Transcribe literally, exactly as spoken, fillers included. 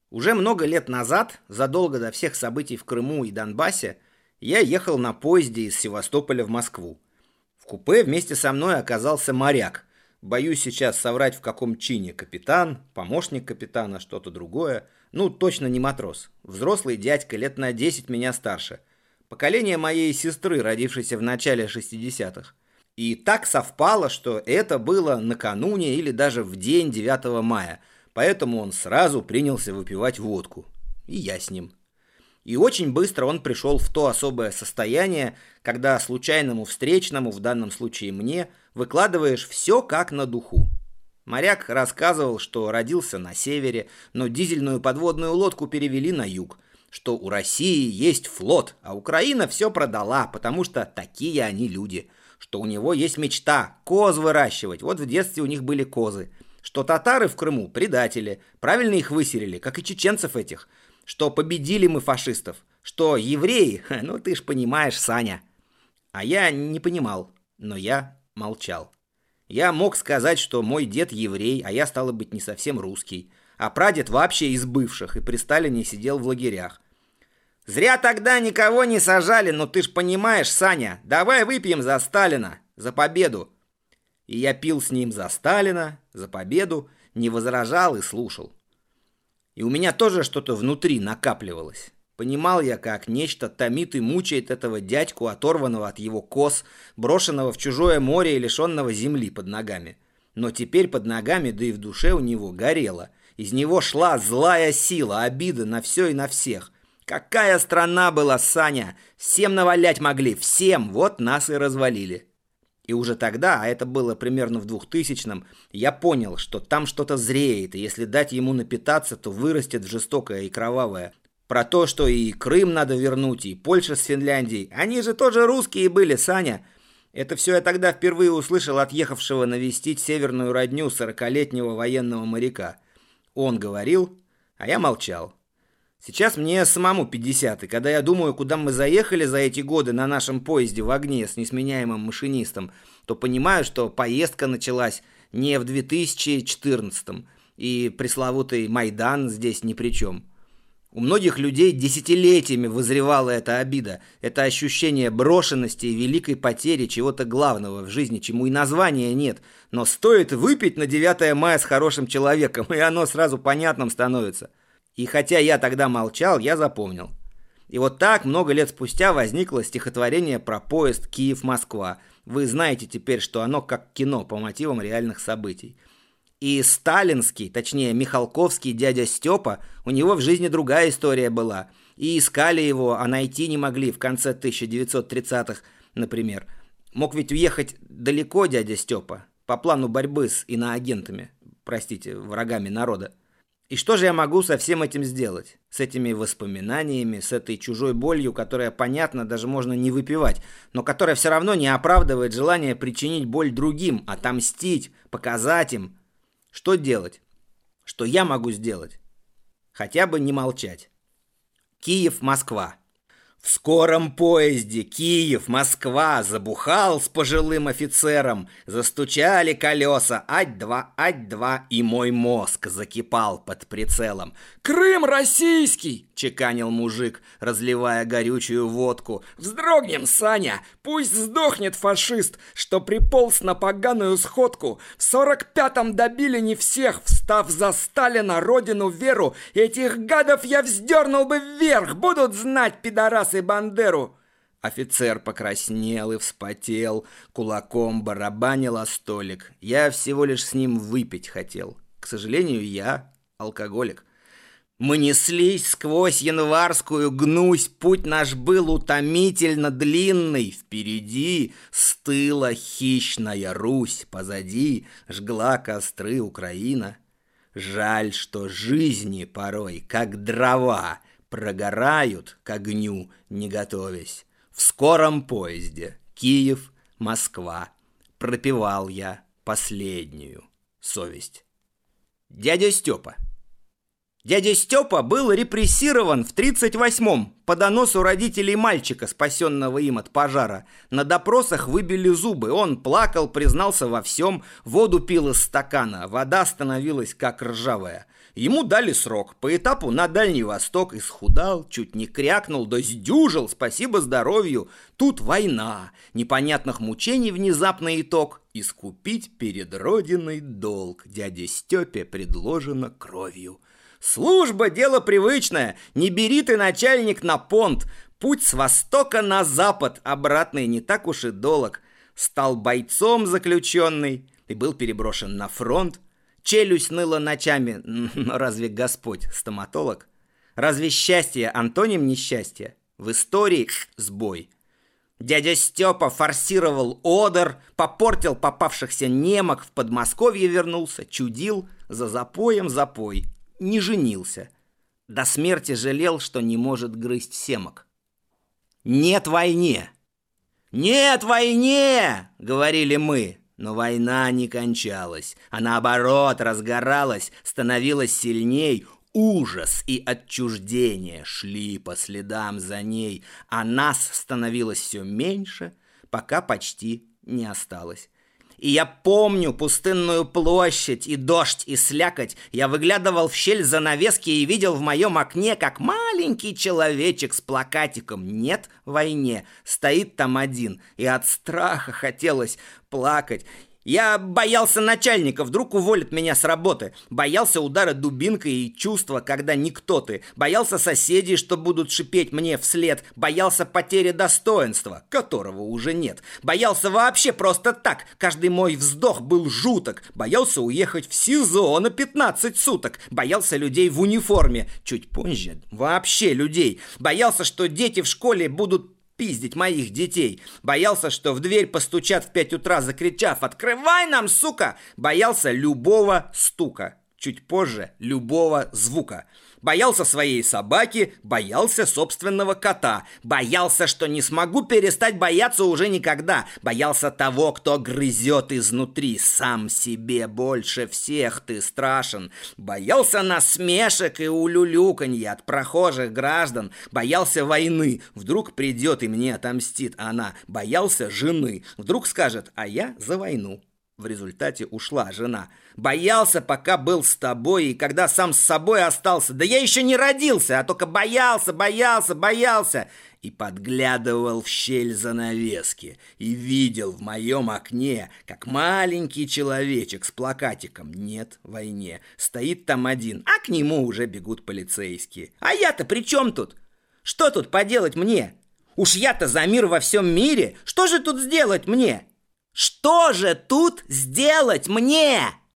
Уже много лет назад, задолго до всех событий в Крыму и Донбассе, я ехал на поезде из Севастополя в Москву. В купе вместе со мной оказался моряк. Боюсь сейчас соврать, в каком чине: капитан, помощник капитана, что-то другое. Ну, точно не матрос. Взрослый дядька, лет на десять меня старше. Поколение моей сестры, родившейся в начале шестидесятых. И так совпало, что это было накануне или даже в день девятого мая. Поэтому он сразу принялся выпивать водку. И я с ним. И очень быстро он пришел в то особое состояние, когда случайному встречному, в данном случае мне, выкладываешь все как на духу. Моряк рассказывал, что родился на севере, но дизельную подводную лодку перевели на юг, что у России есть флот, а Украина все продала, потому что такие они люди, что у него есть мечта коз выращивать, вот в детстве у них были козы, что татары в Крыму предатели, правильно их выселили, как и чеченцев этих, что победили мы фашистов, что евреи, ну ты ж понимаешь, Саня. А я не понимал, но я молчал. Я мог сказать, что мой дед еврей, а я, стало быть, не совсем русский, а прадед вообще из бывших и при Сталине сидел в лагерях. Зря тогда никого не сажали, но ты ж понимаешь, Саня, давай выпьем за Сталина, за победу. И я пил с ним за Сталина, за победу, не возражал и слушал. И у меня тоже что-то внутри накапливалось. Понимал я, как нечто томит и мучает этого дядьку, оторванного от его коз, брошенного в чужое море и лишенного земли под ногами. Но теперь под ногами, да и в душе у него горело. Из него шла злая сила, обида на все и на всех. Какая страна была, Саня! Всем навалять могли, всем! Вот нас и развалили. И уже тогда, а это было примерно в двухтысячном, я понял, что там что-то зреет, и если дать ему напитаться, то вырастет в жестокое и кровавое. Про то, что и Крым надо вернуть, и Польша с Финляндией. Они же тоже русские были, Саня. Это все я тогда впервые услышал от ехавшего навестить северную родню сорокалетнего военного моряка. Он говорил, а я молчал. Сейчас мне самому пятьдесят, и когда я думаю, куда мы заехали за эти годы на нашем поезде в огне с несменяемым машинистом, то понимаю, что поездка началась не в две тысячи четырнадцатом, и пресловутый Майдан здесь ни при чем. У многих людей десятилетиями вызревала эта обида, это ощущение брошенности и великой потери чего-то главного в жизни, чему и названия нет, но стоит выпить на девятое мая с хорошим человеком, и оно сразу понятным становится. И хотя я тогда молчал, я запомнил. И вот так много лет спустя возникло стихотворение про поезд Киев-Москва. Вы знаете теперь, что оно как кино по мотивам реальных событий. И сталинский, точнее михалковский дядя Степа, у него в жизни другая история была. И искали его, а найти не могли в конце тысяча девятьсот тридцатых, например. Мог ведь уехать далеко дядя Степа, по плану борьбы с иноагентами, простите, врагами народа. И что же я могу со всем этим сделать? С этими воспоминаниями, с этой чужой болью, которая, понятно, даже можно не выпивать, но которая все равно не оправдывает желание причинить боль другим, отомстить, показать им. Что делать? Что я могу сделать? Хотя бы не молчать. Киев-Москва. В скором поезде Киев-Москва забухал с пожилым офицером, застучали колеса, ать-два, ать-два, и мой мозг закипал под прицелом. «Крым российский!» — чеканил мужик, разливая горючую водку. «Вздрогнем, Саня! Пусть сдохнет фашист, что приполз на поганую сходку! В сорок пятом добили не всех, встав за Сталина, родину, веру! Этих гадов я вздернул бы вверх! Будут знать, пидорасы, Бандеру!» Офицер покраснел и вспотел, кулаком барабанил о столик. Я всего лишь с ним выпить хотел. К сожалению, я алкоголик. Мы неслись сквозь январскую гнусь, путь наш был утомительно длинный. Впереди стыла хищная Русь, позади жгла костры Украина. Жаль, что жизни порой, как дрова, прогорают к огню, не готовясь. В скором поезде Киев-Москва пропевал я последнюю совесть. Дядя Степа. Дядя Степа был репрессирован в тридцать восьмом по доносу родителей мальчика, спасенного им от пожара. На допросах выбили зубы, он плакал, признался во всем, воду пил из стакана, вода становилась как ржавая. Ему дали срок по этапу на Дальний Восток. Исхудал, чуть не крякнул, да сдюжил, спасибо здоровью. Тут война, непонятных мучений внезапный итог. Искупить перед родиной долг дяде Степе предложено кровью. Служба — дело привычное, не бери ты, начальник, на понт. Путь с востока на запад, обратный не так уж и долг. Стал бойцом заключенный и был переброшен на фронт. Челюсть ныла ночами, но разве Господь стоматолог? Разве счастье антоним несчастья? В истории сбой. Дядя Степа форсировал Одер, попортил попавшихся немок, в Подмосковье вернулся, чудил, за запоем запой, не женился. До смерти жалел, что не может грызть семок. «Нет войне!» «Нет войне!» — говорили мы. Но война не кончалась, а наоборот разгоралась, становилась сильней. Ужас и отчуждение шли по следам за ней, а нас становилось все меньше, пока почти не осталось. И я помню пустынную площадь и дождь, и слякоть. Я выглядывал в щель занавески и видел в моем окне, как маленький человечек с плакатиком «Нет войне» стоит там один, и от страха хотелось плакать. Я боялся начальника, вдруг уволят меня с работы. Боялся удара дубинкой и чувства, когда никто ты. Боялся соседей, что будут шипеть мне вслед. Боялся потери достоинства, которого уже нет. Боялся вообще просто так. Каждый мой вздох был жуток. Боялся уехать в СИЗО на пятнадцать суток. Боялся людей в униформе. Чуть позже вообще людей. Боялся, что дети в школе будут пиздить моих детей. Боялся, что в дверь постучат в пять утра, закричав «Открывай нам, сука!» Боялся любого стука. Чуть позже любого звука. Боялся своей собаки, боялся собственного кота. Боялся, что не смогу перестать бояться уже никогда. Боялся того, кто грызет изнутри. Сам себе больше всех ты страшен. Боялся насмешек и улюлюканья от прохожих граждан. Боялся войны. Вдруг придет и мне отомстит она. Боялся жены. Вдруг скажет: а я за войну. В результате ушла жена. Боялся, пока был с тобой, и когда сам с собой остался. Да я еще не родился, а только боялся, боялся, боялся. И подглядывал в щель занавески. И видел в моем окне, как маленький человечек с плакатиком «Нет войне». Стоит там один, а к нему уже бегут полицейские. А я-то при чем тут? Что тут поделать мне? Уж я-то за мир во всем мире. Что же тут сделать мне? Что же тут сделать мне?